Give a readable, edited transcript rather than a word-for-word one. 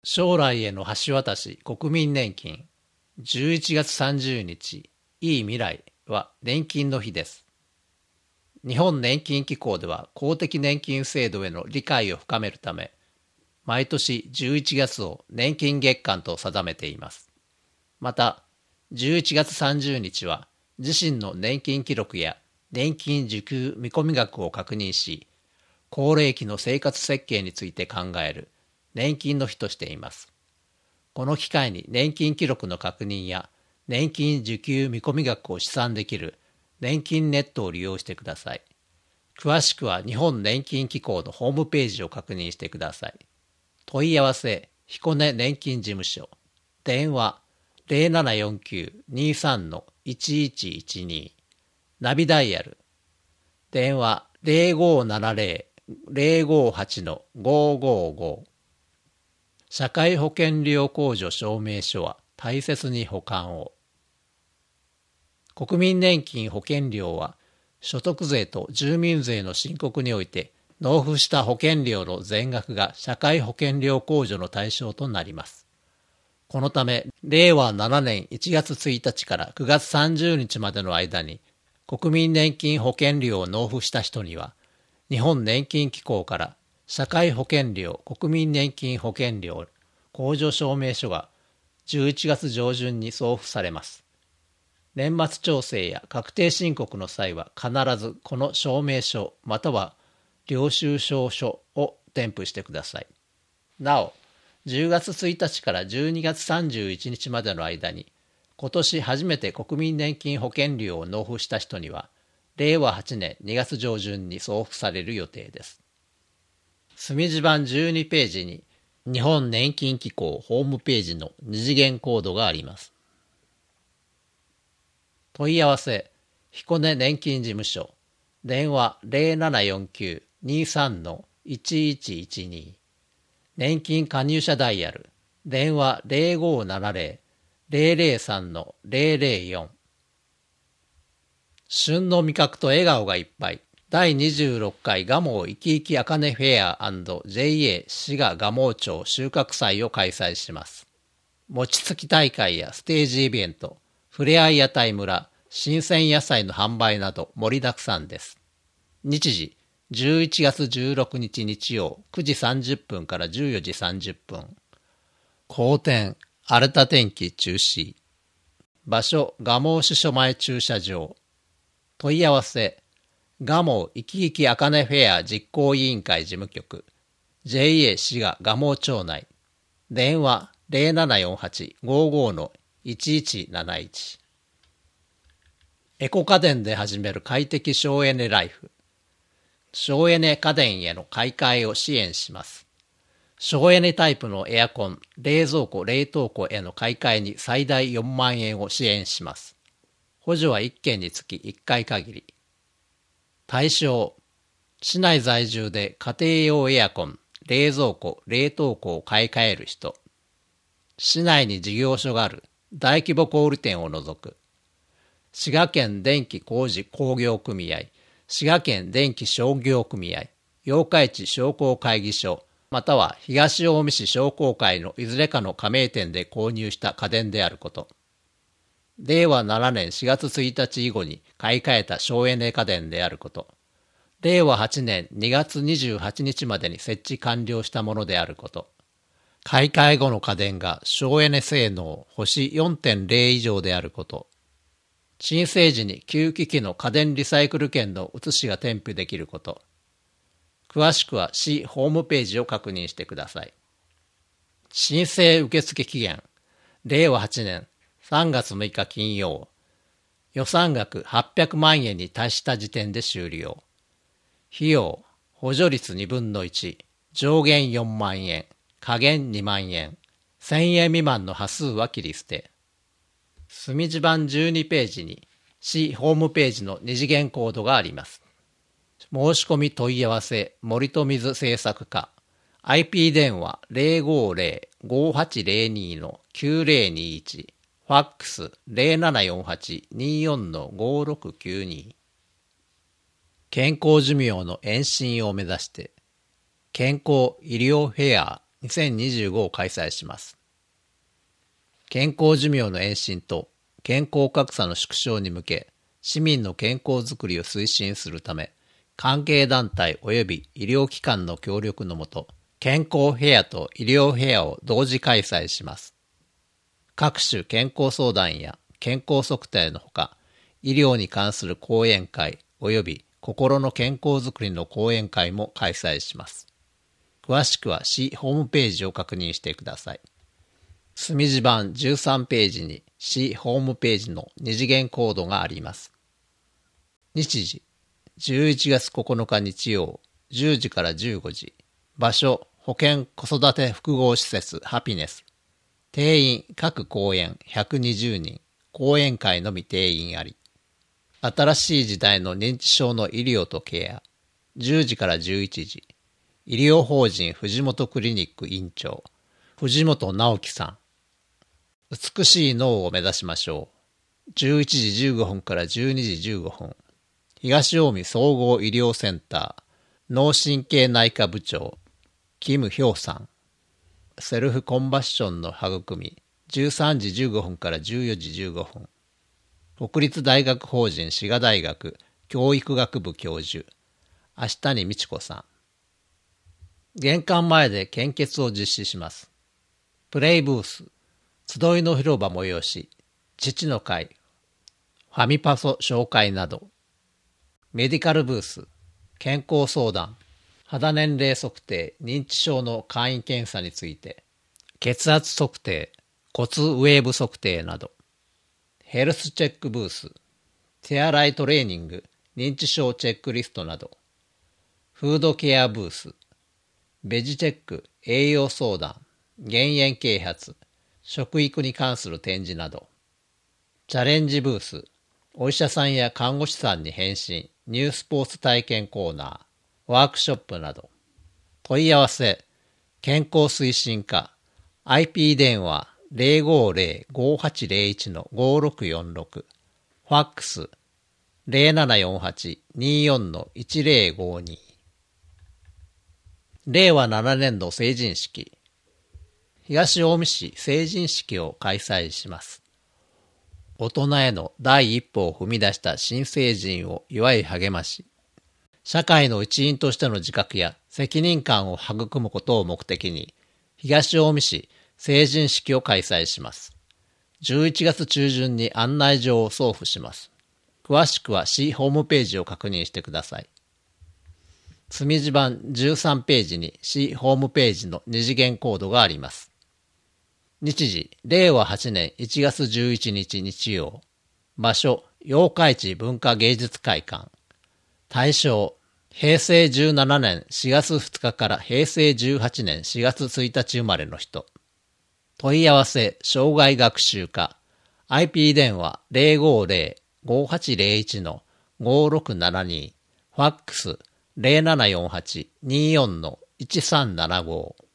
将来への橋渡し国民年金11月30日いい未来は年金の日です。日本年金機構では公的年金制度への理解を深めるため、毎年11月を年金月間と定めています。また、11月30日は自身の年金記録や年金受給見込み額を確認し、高齢期の生活設計について考える年金の日としています。この機会に年金記録の確認や年金受給見込み額を試算できる年金ネットを利用してください。詳しくは日本年金機構のホームページを確認してください。問い合わせ、彦根年金事務所。電話、0749-23-1112。ナビダイヤル。電話、0570-058-555。社会保険料控除証明書は大切に保管を。国民年金保険料は所得税と住民税の申告において納付した保険料の全額が社会保険料控除の対象となります。このため、令和7年1月1日から9月30日までの間に国民年金保険料を納付した人には、日本年金機構から社会保険料国民年金保険料控除証明書が11月上旬に送付されます。年末調整や確定申告の際は必ずこの証明書または領収証書を添付してください。なお、10月1日から12月31日までの間に今年初めて国民年金保険料を納付した人には令和8年2月上旬に送付される予定です。墨地版12ページに日本年金機構ホームページの二次元コードがあります。問い合わせ、彦根年金事務所。電話0749-23-1112。年金加入者ダイヤル。電話0570-003-004。旬の味覚と笑顔がいっぱい。第26回蒲生いきいきあかねフェア&JA 滋賀蒲生町収穫祭を開催します。餅つき大会やステージイベント、ふれあい屋台村、新鮮野菜の販売など盛りだくさんです。日時、11月16日日曜9時30分から14時30分。荒天、荒れた天気中止。場所、蒲生支所前駐車場。問い合わせ、蒲生いきいきあかねフェア実行委員会事務局。JA 滋賀蒲生町内。電話0748-55-1171。エコ家電で始める快適省エネライフ。省エネ家電への買い替えを支援します。省エネタイプのエアコン、冷蔵庫、冷凍庫への買い替えに最大4万円を支援します。補助は1件につき1回限り。対象、市内在住で家庭用エアコン、冷蔵庫、冷凍庫を買い替える人。市内に事業所がある大規模小売店を除く。滋賀県電気工事工業組合、滋賀県電気商業組合、八日市商工会議所、または東近江市商工会のいずれかの加盟店で購入した家電であること。令和7年4月1日以後に買い替えた省エネ家電であること。令和8年2月28日までに設置完了したものであること。買い替え後の家電が省エネ性能星 4.0 以上であること。申請時に旧機器の家電リサイクル券の写しが添付できること。詳しくは市ホームページを確認してください。申請受付期限、令和8年3月6日金曜。予算額800万円に達した時点で終了。費用、補助率2分の1、上限4万円、下限2万円、1000円未満の端数は切り捨て。墨地版12ページに市ホームページの二次元コードがあります。申し込み問い合わせ森と水製作課 IP 電話 050-5802-9021 ファックス 0748-24-5692 健康寿命の延伸を目指して健康医療フェア 2025を開催します。健康寿命の延伸と健康格差の縮小に向け、市民の健康づくりを推進するため、関係団体及び医療機関の協力のもと、健康フェアと医療フェアを同時開催します。各種健康相談や健康測定のほか、医療に関する講演会及び心の健康づくりの講演会も開催します。詳しくは市ホームページを確認してください。墨字版13ページに市ホームページの二次元コードがあります。日時、11月9日日曜、10時から15時。場所、保健子育て複合施設ハピネス。定員各講演120人。講演会のみ定員あり。新しい時代の認知症の医療とケア。10時から11時。医療法人藤本クリニック院長、藤本直樹さん。美しい脳を目指しましょう。11時15分から12時15分。東近江総合医療センター、脳神経内科部長、キム・ヒョウさん。セルフコンバッションの育み、13時15分から14時15分。国立大学法人滋賀大学教育学部教授、芦谷美智子さん。玄関前で献血を実施します。プレイブース、集いの広場催し、父の会、ファミパソ紹介など。メディカルブース、健康相談、肌年齢測定、認知症の簡易検査について、血圧測定、骨ウェーブ測定など。ヘルスチェックブース、手洗いトレーニング、認知症チェックリストなど。フードケアブース、ベジチェック、栄養相談、減塩啓発、食育に関する展示など。チャレンジブース、お医者さんや看護師さんに返信、ニュースポーツ体験コーナー、ワークショップなど。問い合わせ、健康推進課、IP 電話 050-5801-5646、ファックス 0748-24-1052。令和7年度成人式、東近江市成人式を開催します。大人への第一歩を踏み出した新成人を祝い励まし、社会の一員としての自覚や責任感を育むことを目的に、東近江市成人式を開催します。11月中旬に案内状を送付します。詳しくは市ホームページを確認してください。墨字版13ページに市ホームページの二次元コードがあります。日時、令和8年1月11日日曜。場所、八日市文化芸術会館。対象、平成17年4月2日から平成18年4月1日生まれの人。問い合わせ、障害学習課。IP 電話 050-5801-5672。ファックス 0748-24-1375。